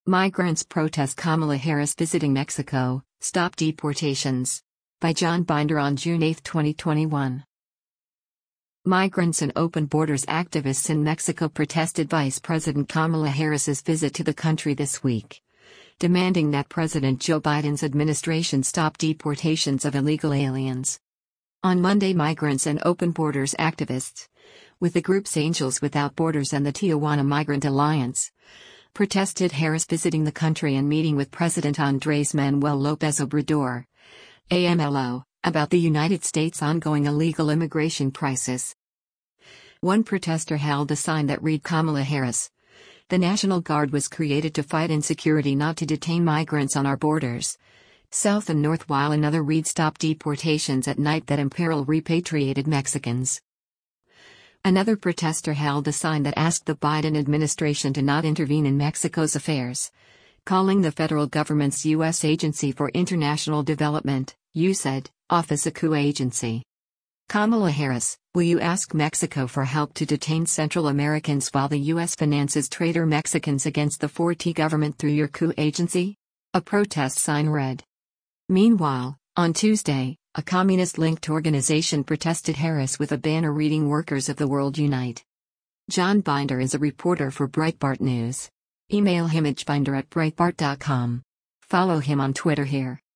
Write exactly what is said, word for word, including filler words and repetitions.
Migrants protest Kamala Harris visiting Mexico, stop deportations. By John Binder on June eighth, twenty twenty-one. Migrants and open borders activists in Mexico protested Vice President Kamala Harris's visit to the country this week, demanding that President Joe Biden's administration stop deportations of illegal aliens. On Monday, migrants and open borders activists, with the groups Angels Without Borders and the Tijuana Migrant Alliance, protested Harris visiting the country and meeting with President Andrés Manuel López Obrador, A M L O, about the United States' ongoing illegal immigration crisis. One protester held a sign that read Kamala Harris, "The National Guard was created to fight insecurity, not to detain migrants on our borders, south and north," while another read "Stop deportations at night that imperil repatriated Mexicans." Another protester held a sign that asked the Biden administration to not intervene in Mexico's affairs, calling the federal government's U S Agency for International Development, U S A I D, office a coup agency. Kamala Harris, will you ask Mexico for help to detain Central Americans while the U S finances traitor Mexicans against the four T government through your coup agency? A protest sign read. Meanwhile, on Tuesday, a communist-linked organization protested Harris with a banner reading "Workers of the World Unite." John Binder is a reporter for Breitbart News. Email him at binder at breitbart dot com. Follow him on Twitter here.